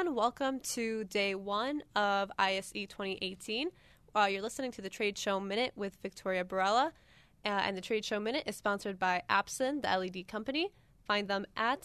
everyone. Welcome to day one of ISE 2018. You're listening to the Trade Show Minute with Victoria Barella. And the Trade Show Minute is sponsored by Apsen, the LED company. Find them at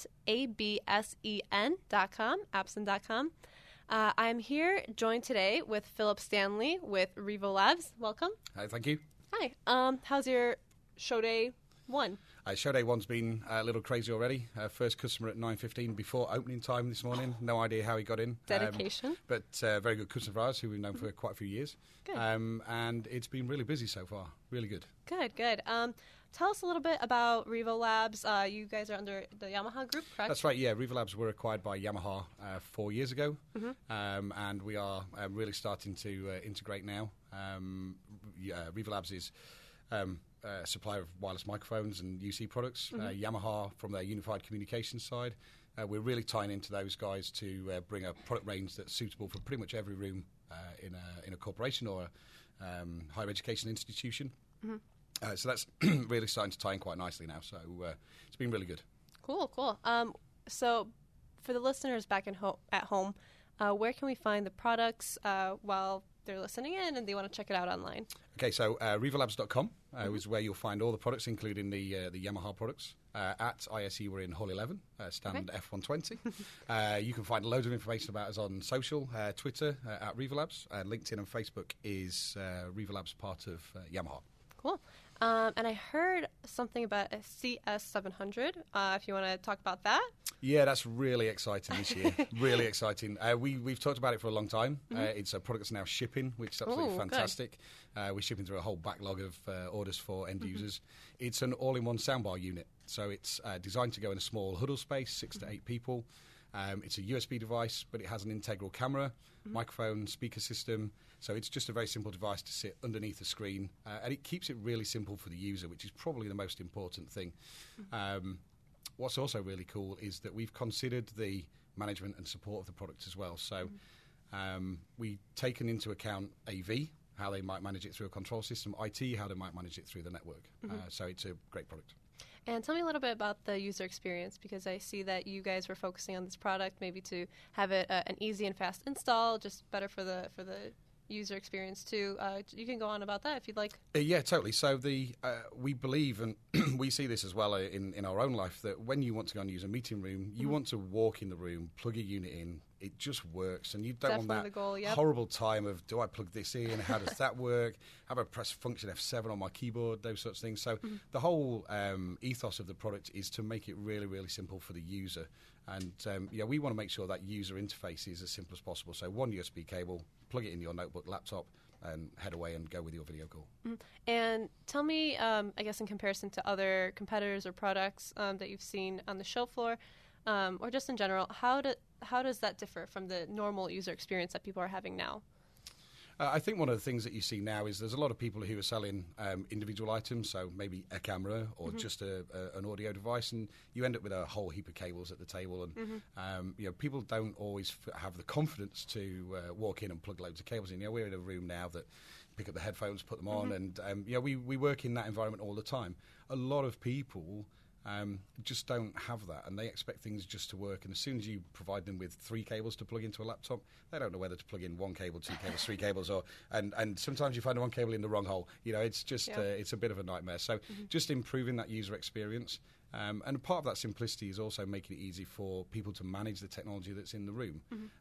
absen.com, apsen.com. I'm here joined today with Philip Stanley with Revo Labs. Welcome. Hi, thank you. Hi. How's your show day one? Show day one's been a little crazy already. First customer at 9:15 before opening time this morning. No idea how he got in. Dedication. But very good customer of ours who we've known for quite a few years. Good. And it's been really busy so far. Really good. Good. Tell us a little bit about Revo Labs. You guys are under the Yamaha group, correct? That's right, yeah. Revo Labs were acquired by Yamaha 4 years ago. And we are really starting to integrate now. Revo Labs is supplier of wireless microphones and UC products. Yamaha from their unified communications side. We're really tying into those guys to bring a product range that's suitable for pretty much every room in a corporation or a higher education institution. So that's really starting to tie in quite nicely now. So it's been really good. Cool. So for the listeners back at home, where can we find the products while they're listening in and they want to check it out online? Okay, so revolabs.com is where you'll find all the products, including the Yamaha products. At ISE, we're in Hall 11, stand F120. You can find loads of information about us on social, Twitter at Revolabs, and LinkedIn and Facebook is Revolabs part of Yamaha. Cool. And I heard something about a CS700, if you want to talk about that. Yeah, that's really exciting this year. Really exciting. We've talked about it for a long time. It's a product that's now shipping, which is absolutely fantastic. We're shipping through a whole backlog of orders for end users. It's an all-in-one soundbar unit. So it's designed to go in a small huddle space, 6 to 8 people. It's a USB device, but it has an integral camera, microphone, speaker system. So it's just a very simple device to sit underneath the screen. And it keeps it really simple for the user, which is probably the most important thing. What's also really cool is that we've considered the management and support of the product as well. So we've taken into account AV, how they might manage it through a control system, IT, how they might manage it through the network. So it's a great product. And tell me a little bit about the user experience, because I see that you guys were focusing on this product maybe to have it an easy and fast install, just better for the user experience too. You can go on about that if you'd like. Yeah, totally. So we believe, and we see this as well in our own life, that when you want to go and use a meeting room, you want to walk in the room, plug a unit in, it just works, and you don't want that horrible time of, do I plug this in, how does that work, have I press function F7 on my keyboard, those sorts of things. So the whole ethos of the product is to make it really, really simple for the user. And we want to make sure that user interface is as simple as possible. So one USB cable, plug it in your notebook, laptop, and head away and go with your video call. And tell me, I guess in comparison to other competitors or products that you've seen on the show floor, or just in general, how does that differ from the normal user experience that people are having now? I think one of the things that you see now is there's a lot of people who are selling individual items, so maybe a camera or just an audio device, and you end up with a whole heap of cables at the table. And people don't always have the confidence to walk in and plug loads of cables in. We're in a room now that pick up the headphones, put them on, and we work in that environment all the time. A lot of people just don't have that, and they expect things just to work. And as soon as you provide them with 3 cables to plug into a laptop, they don't know whether to plug in 1 cable, 2 cables, 3 cables, and sometimes you find 1 cable in the wrong hole. It's just it's a bit of a nightmare. So just improving that user experience. And part of that simplicity is also making it easy for people to manage the technology that's in the room.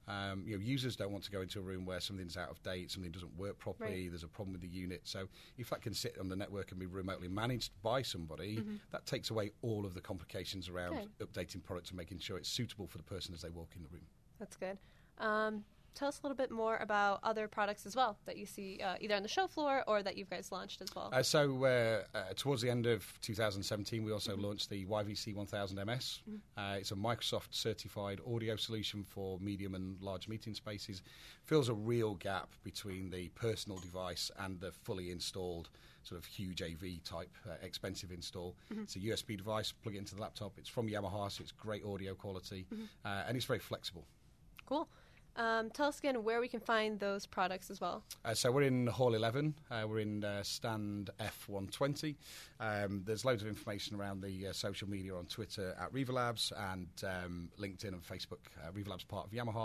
Users don't want to go into a room where something's out of date, something doesn't work properly, there's a problem with the unit. So if that can sit on the network and be remotely managed by somebody, that takes away all of the complications around updating products and making sure it's suitable for the person as they walk in the room. That's good. Tell us a little bit more about other products as well that you see either on the show floor or that you guys launched as well. Towards the end of 2017, we also launched the YVC 1000 MS. It's a Microsoft certified audio solution for medium and large meeting spaces. Fills a real gap between the personal device and the fully installed sort of huge AV type expensive install. It's a USB device, plug it into the laptop. It's from Yamaha, so it's great audio quality, and it's very flexible. Cool. Tell us again where we can find those products as well. So we're in Hall 11. We're in stand F120. There's loads of information around the social media on Twitter at Revolabs and LinkedIn and Facebook. Revolabs part of Yamaha.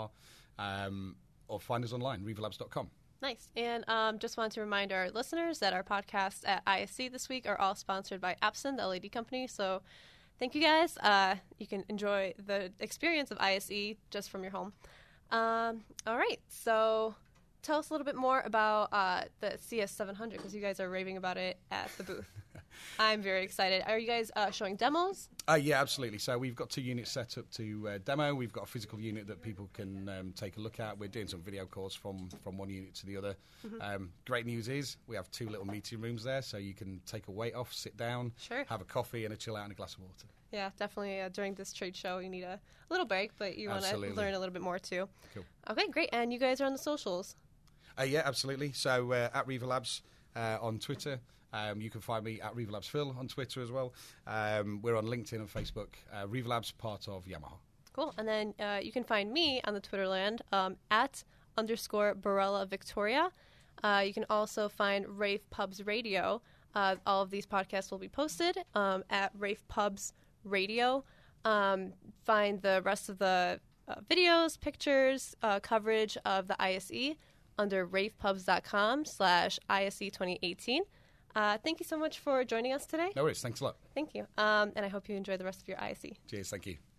or find us online, rivalabs.com. Nice. And just wanted to remind our listeners that our podcasts at ISC this week are all sponsored by Epson, the LED company. So thank you guys. You can enjoy the experience of ISE just from your home. All right. So tell us a little bit more about the CS700, because you guys are raving about it at the booth. I'm very excited. Are you guys showing demos? Yeah, absolutely. So we've got 2 units set up to demo. We've got a physical unit that people can take a look at. We're doing some video calls from one unit to the other. Great news is we have 2 little meeting rooms there, so you can take a weight off, sit down, have a coffee and a chill out and a glass of water. Yeah, definitely. During this trade show, you need a little break, but you want to learn a little bit more too. Cool. Okay, great. And you guys are on the socials? Yeah, absolutely. So at Riva Labs on Twitter. You can find me at Riva Labs Phil on Twitter as well. We're on LinkedIn and Facebook. Riva Labs, part of Yamaha. Cool. And then you can find me on the Twitter land at _Barella Victoria. You can also find Rave Pubs Radio. All of these podcasts will be posted at Rave Pubs Radio. Find the rest of the videos, pictures, coverage of the ISE under ravepubs.com/ISE 2018. Thank you so much for joining us today. No worries. Thanks a lot. Thank you. And I hope you enjoy the rest of your ISE. Cheers. Thank you.